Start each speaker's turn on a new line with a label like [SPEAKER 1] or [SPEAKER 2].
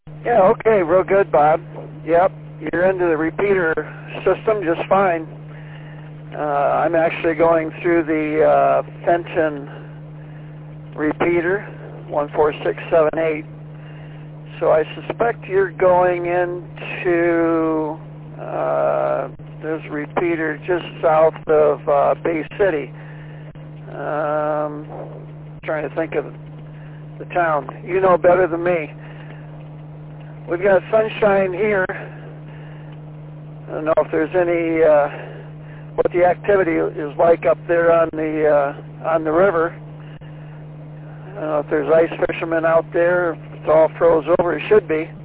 [SPEAKER 1] Yeah, okay, real good, Bob. Yep, you're into the repeater system just fine. I'm actually going through the Fenton repeater, 14678. So I suspect you're going into this repeater just south of Bay City. Trying to think of the town. You know better than me. We've got sunshine here. I don't know if there's any, what the activity is like up there on the river. I don't know if there's ice fishermen out there. If it's all froze over, it should be.